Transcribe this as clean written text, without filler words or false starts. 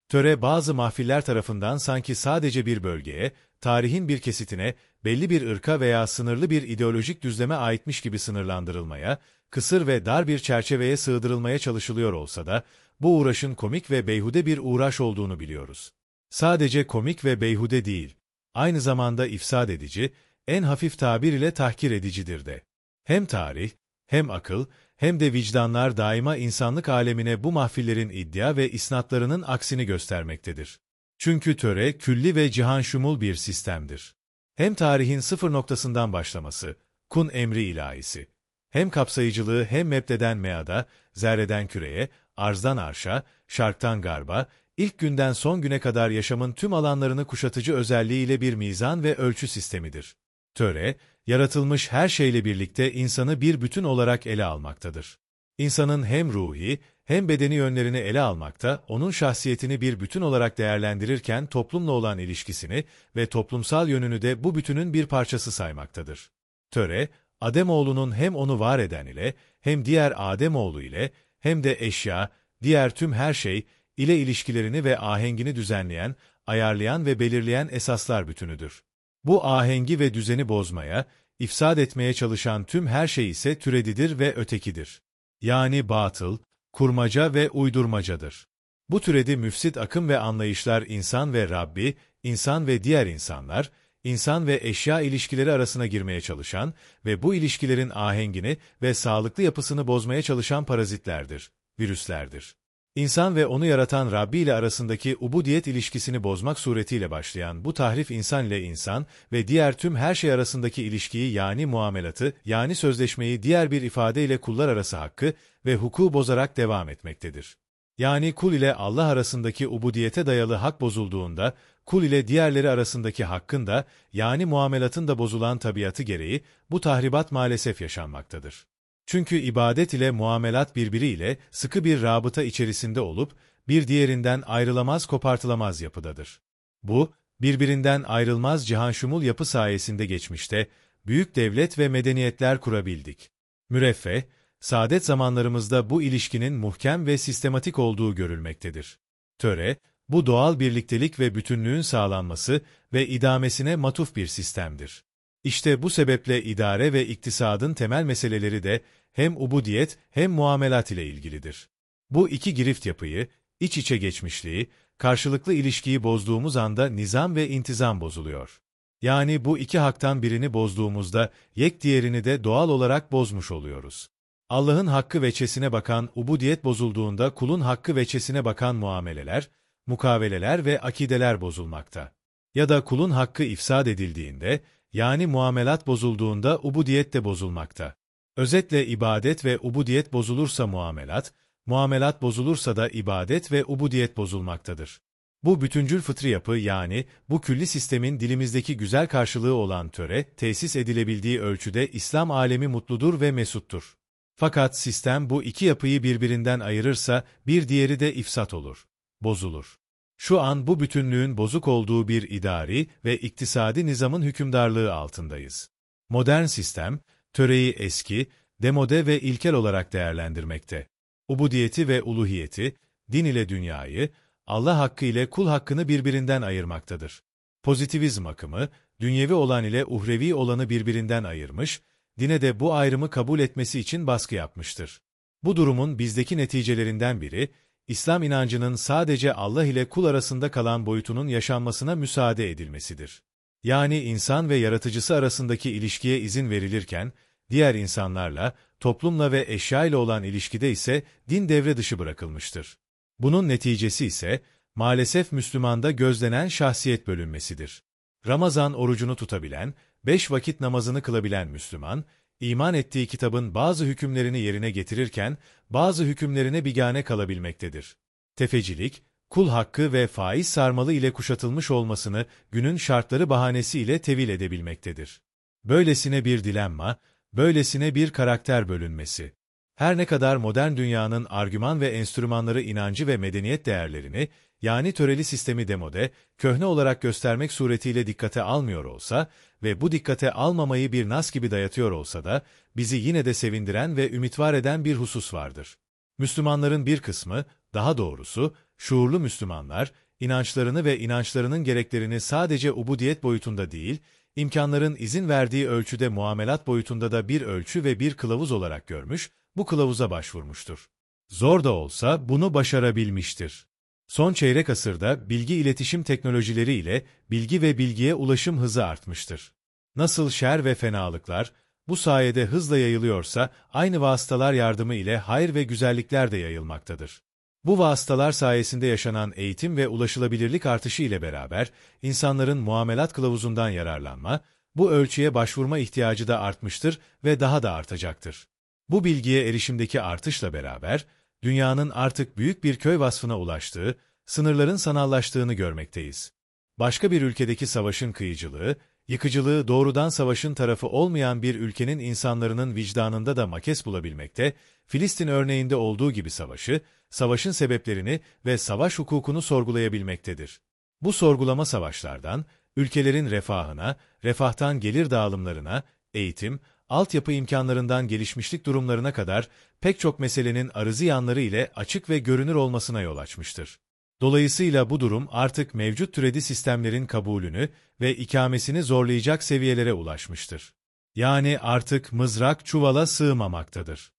Töre bazı mahfiller tarafından sanki sadece bir bölgeye, tarihin bir kesitine, belli bir ırka veya sınırlı bir ideolojik düzleme aitmiş gibi sınırlandırılmaya, kısır ve dar bir çerçeveye sığdırılmaya çalışılıyor olsa da, bu uğraşın komik ve beyhude bir uğraş olduğunu biliyoruz. Sadece komik ve beyhude değil, aynı zamanda ifsad edici, en hafif tabir ile tahkir edicidir de. Hem tarih, hem akıl, hem de vicdanlar daima insanlık alemine bu mahfillerin iddia ve isnatlarının aksini göstermektedir. Çünkü töre, külli ve cihanşumul bir sistemdir. Hem tarihin sıfır noktasından başlaması, kun emri ilahisi, hem kapsayıcılığı hem mebdeden meada, zerreden küreye, arzdan arşa, şarktan garba, ilk günden son güne kadar yaşamın tüm alanlarını kuşatıcı özelliğiyle bir mizan ve ölçü sistemidir. Töre, yaratılmış her şeyle birlikte insanı bir bütün olarak ele almaktadır. İnsanın hem ruhi, hem bedeni yönlerini ele almakta, onun şahsiyetini bir bütün olarak değerlendirirken toplumla olan ilişkisini ve toplumsal yönünü de bu bütünün bir parçası saymaktadır. Töre, Ademoğlunun hem onu var eden ile, hem diğer Ademoğlu ile, hem de eşya, diğer tüm her şey ile ilişkilerini ve ahengini düzenleyen, ayarlayan ve belirleyen esaslar bütünüdür. Bu ahengi ve düzeni bozmaya, ifsad etmeye çalışan tüm her şey ise türedidir ve ötekidir. Yani batıl, kurmaca ve uydurmacadır. Bu türedi müfsit akım ve anlayışlar insan ve Rabbi, insan ve diğer insanlar, insan ve eşya ilişkileri arasına girmeye çalışan ve bu ilişkilerin ahengini ve sağlıklı yapısını bozmaya çalışan parazitlerdir, virüslerdir. İnsan ve onu yaratan Rabbi ile arasındaki ubudiyet ilişkisini bozmak suretiyle başlayan bu tahrif insan ile insan ve diğer tüm her şey arasındaki ilişkiyi yani muamelatı, yani sözleşmeyi diğer bir ifadeyle kullar arası hakkı ve hukuku bozarak devam etmektedir. Yani kul ile Allah arasındaki ubudiyete dayalı hak bozulduğunda, kul ile diğerleri arasındaki hakkın da, yani muamelatın da bozulan tabiatı gereği, bu tahribat maalesef yaşanmaktadır. Çünkü ibadet ile muamelat birbiriyle sıkı bir rabıta içerisinde olup, bir diğerinden ayrılamaz kopartılamaz yapıdadır. Bu, birbirinden ayrılmaz cihanşumul yapı sayesinde geçmişte, büyük devlet ve medeniyetler kurabildik. Müreffeh, saadet zamanlarımızda bu ilişkinin muhkem ve sistematik olduğu görülmektedir. Töre, bu doğal birliktelik ve bütünlüğün sağlanması ve idamesine matuf bir sistemdir. İşte bu sebeple idare ve iktisadın temel meseleleri de hem ubudiyet hem muamelat ile ilgilidir. Bu iki girift yapıyı, iç içe geçmişliği, karşılıklı ilişkiyi bozduğumuz anda nizam ve intizam bozuluyor. Yani bu iki haktan birini bozduğumuzda yek diğerini de doğal olarak bozmuş oluyoruz. Allah'ın hakkı veçesine bakan ubudiyet bozulduğunda kulun hakkı veçesine bakan muameleler, mukaveleler ve akideler bozulmakta. Ya da kulun hakkı ifsad edildiğinde, yani muamelat bozulduğunda ubudiyet de bozulmakta. Özetle ibadet ve ubudiyet bozulursa muamelat, muamelat bozulursa da ibadet ve ubudiyet bozulmaktadır. Bu bütüncül fıtri yapı yani bu külli sistemin dilimizdeki güzel karşılığı olan töre, tesis edilebildiği ölçüde İslam alemi mutludur ve mesuttur. Fakat sistem bu iki yapıyı birbirinden ayırırsa bir diğeri de ifsat olur, bozulur. Şu an bu bütünlüğün bozuk olduğu bir idari ve iktisadi nizamın hükümdarlığı altındayız. Modern sistem, töreyi eski, demode ve ilkel olarak değerlendirmekte. Ubudiyeti ve uluhiyeti, din ile dünyayı, Allah hakkı ile kul hakkını birbirinden ayırmaktadır. Pozitivizm akımı, dünyevi olan ile uhrevi olanı birbirinden ayırmış, dine de bu ayrımı kabul etmesi için baskı yapmıştır. Bu durumun bizdeki neticelerinden biri, İslam inancının sadece Allah ile kul arasında kalan boyutunun yaşanmasına müsaade edilmesidir. Yani insan ve yaratıcısı arasındaki ilişkiye izin verilirken, diğer insanlarla, toplumla ve eşya ile olan ilişkide ise din devre dışı bırakılmıştır. Bunun neticesi ise, maalesef Müslümanda gözlenen şahsiyet bölünmesidir. Ramazan orucunu tutabilen, 5 vakit namazını kılabilen Müslüman, iman ettiği kitabın bazı hükümlerini yerine getirirken, bazı hükümlerine bigane kalabilmektedir. Tefecilik, kul hakkı ve faiz sarmalı ile kuşatılmış olmasını günün şartları bahanesiyle tevil edebilmektedir. Böylesine bir dilemma, böylesine bir karakter bölünmesi. Her ne kadar modern dünyanın argüman ve enstrümanları inancı ve medeniyet değerlerini, yani töreli sistemi demode, köhne olarak göstermek suretiyle dikkate almıyor olsa ve bu dikkate almamayı bir nas gibi dayatıyor olsa da, bizi yine de sevindiren ve ümit var eden bir husus vardır. Müslümanların bir kısmı, daha doğrusu, şuurlu Müslümanlar, inançlarını ve inançlarının gereklerini sadece ubudiyet boyutunda değil, imkanların izin verdiği ölçüde muamelat boyutunda da bir ölçü ve bir kılavuz olarak görmüş, bu kılavuza başvurmuştur. Zor da olsa bunu başarabilmiştir. Son çeyrek asırda bilgi iletişim teknolojileri ile bilgi ve bilgiye ulaşım hızı artmıştır. Nasıl şer ve fenalıklar bu sayede hızla yayılıyorsa, aynı vasıtalar yardımı ile hayır ve güzellikler de yayılmaktadır. Bu vasıtalar sayesinde yaşanan eğitim ve ulaşılabilirlik artışı ile beraber, insanların muamelat kılavuzundan yararlanma, bu ölçüye başvurma ihtiyacı da artmıştır ve daha da artacaktır. Bu bilgiye erişimdeki artışla beraber, dünyanın artık büyük bir köy vasfına ulaştığı, sınırların sanallaştığını görmekteyiz. Başka bir ülkedeki savaşın kıyıcılığı, yıkıcılığı doğrudan savaşın tarafı olmayan bir ülkenin insanların vicdanında da makes bulabilmekte, Filistin örneğinde olduğu gibi savaşın sebeplerini ve savaş hukukunu sorgulayabilmektedir. Bu sorgulama savaşlardan, ülkelerin refahına, refahtan gelir dağılımlarına, eğitim, altyapı imkanlarından gelişmişlik durumlarına kadar pek çok meselenin arızı yanları ile açık ve görünür olmasına yol açmıştır. Dolayısıyla bu durum artık mevcut türedi sistemlerin kabulünü ve ikamesini zorlayacak seviyelere ulaşmıştır. Yani artık mızrak çuvala sığmamaktadır.